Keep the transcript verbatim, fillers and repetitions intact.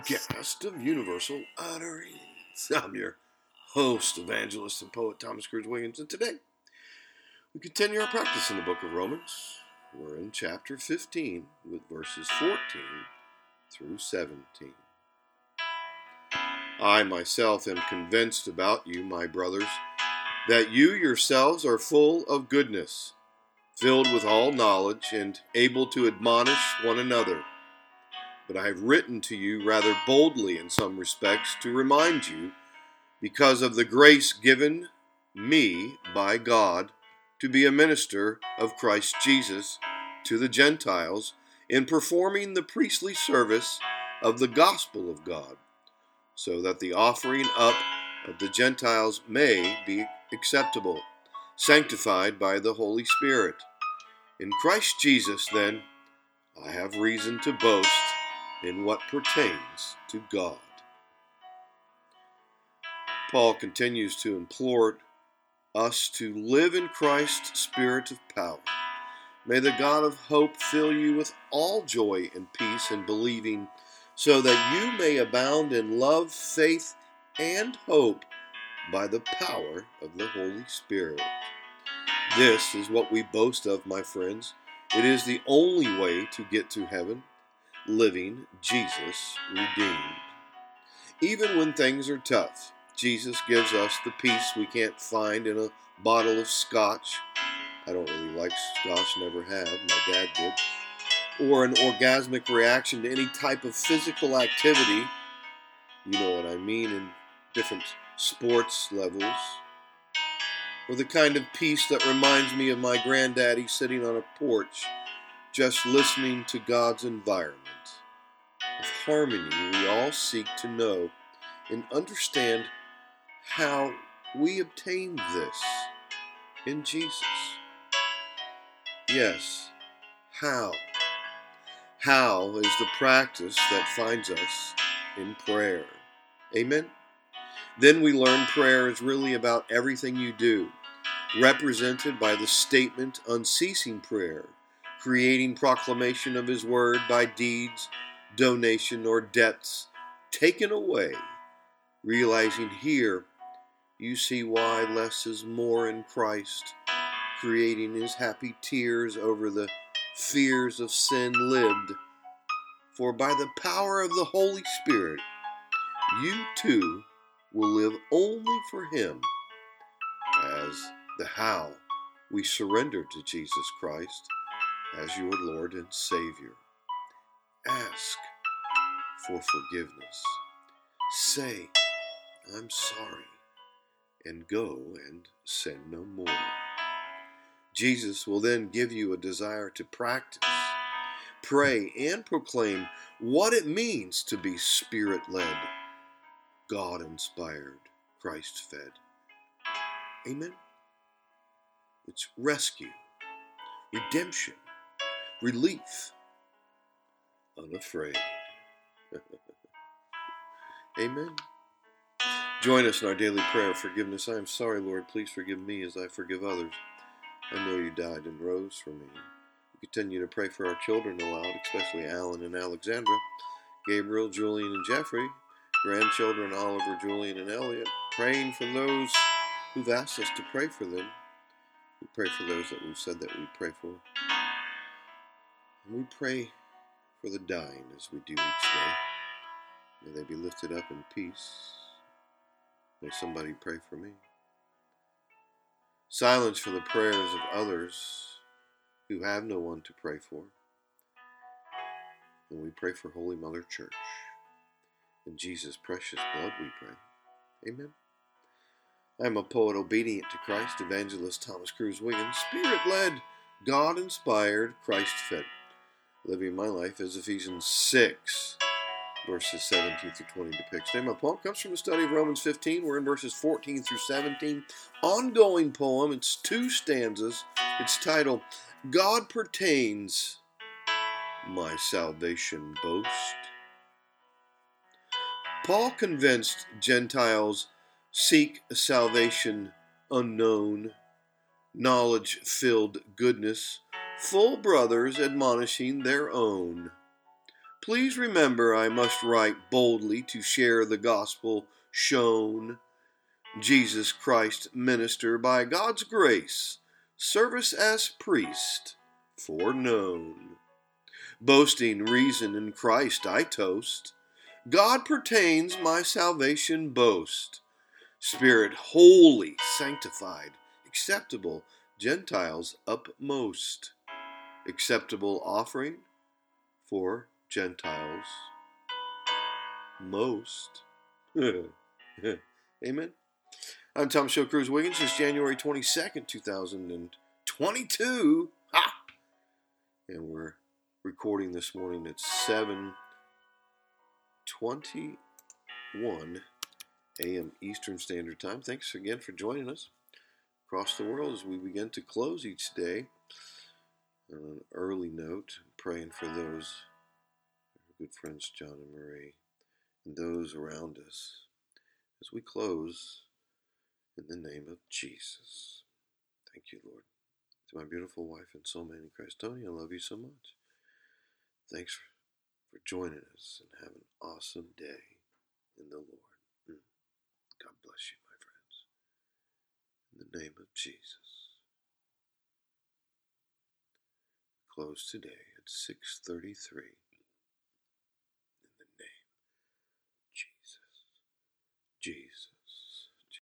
podcast of Universal Utterings. I'm your host, evangelist, and poet Thomas Cruz Wiggins, and today we continue our practice in the book of Romans. We're in chapter fifteen with verses fourteen through seventeen. I myself am convinced about you, my brothers, that you yourselves are full of goodness, filled with all knowledge, and able to admonish one another. But I have written to you rather boldly in some respects to remind you, because of the grace given me by God to be a minister of Christ Jesus to the Gentiles in performing the priestly service of the gospel of God, so that the offering up of the Gentiles may be acceptable, sanctified by the Holy Spirit. In Christ Jesus, then, I have reason to boast in what pertains to God. Paul continues to implore us to live in Christ's spirit of power. May the God of hope fill you with all joy and peace in believing, so that you may abound in love, faith, and hope by the power of the Holy Spirit. This is what we boast of, my friends. It is the only way to get to heaven. Living Jesus redeemed. Even when things are tough, Jesus gives us the peace we can't find in a bottle of scotch. I don't really like scotch, never have, my dad did. Or an orgasmic reaction to any type of physical activity. You know what I mean, in different sports levels. Or the kind of peace that reminds me of my granddaddy sitting on a porch, just listening to God's environment. Of harmony, we all seek to know and understand how we obtain this in Jesus. Yes, how? How is the practice that finds us in prayer. Amen? Then we learn prayer is really about everything you do, represented by the statement unceasing prayer, creating proclamation of His word by deeds, donation, or debts taken away. Realizing here, you see why less is more in Christ, creating His happy tears over the fears of sin lived. For by the power of the Holy Spirit, you too will live only for Him, as the how we surrender to Jesus Christ as your Lord and Savior. Ask for forgiveness. Say, I'm sorry, and go and sin no more. Jesus will then give you a desire to practice, pray, and proclaim what it means to be Spirit-led, God-inspired, Christ-fed. Amen? It's rescue, redemption, relief, unafraid. Amen. Join us in our daily prayer of forgiveness. I am sorry, Lord. Please forgive me as I forgive others. I know you died and rose for me. We continue to pray for our children aloud, especially Alan and Alexandra, Gabriel, Julian, and Jeffrey, grandchildren Oliver, Julian, and Elliot, praying for those who've asked us to pray for them. We pray for those that we've said that we pray for. And we pray for the dying as we do each day. May they be lifted up in peace. May somebody pray for me. Silence for the prayers of others who have no one to pray for. And we pray for Holy Mother Church. In Jesus' precious blood we pray. Amen. I am a poet obedient to Christ, evangelist Thomas Cruz Wiggins, Spirit-led, God-inspired, Christ-fed, living my life as Ephesians six, verses seventeen through twenty depicts. Today my poem comes from a study of Romans fifteen. We're in verses fourteen through seventeen. Ongoing poem. It's two stanzas. It's titled, God Pertains, My Salvation Boast. Paul convinced Gentiles seek a salvation unknown, knowledge-filled goodness, full brothers admonishing their own. Please remember I must write boldly to share the gospel shown. Jesus Christ, minister by God's grace, service as priest, foreknown. Boasting reason in Christ I toast. God pertains my salvation boast. Spirit holy, sanctified, acceptable, Gentiles upmost. Acceptable offering for Gentiles most. Amen. I'm Tom Show Cruz Wiggins. It's January twenty-second, two thousand twenty-two. Ha! And we're recording this morning at seven twenty-one a.m. Eastern Standard Time. Thanks again for joining us across the world as we begin to close each day on an early note, praying for those good friends John and Marie and those around us as we close in the name of Jesus. Thank you, Lord. To my beautiful wife and soulmate in Christ, Tony, I love you so much. Thanks for, for joining us and have an awesome day in the Lord. Mm. God bless you, my friends. In the name of Jesus. Close today at six thirty-three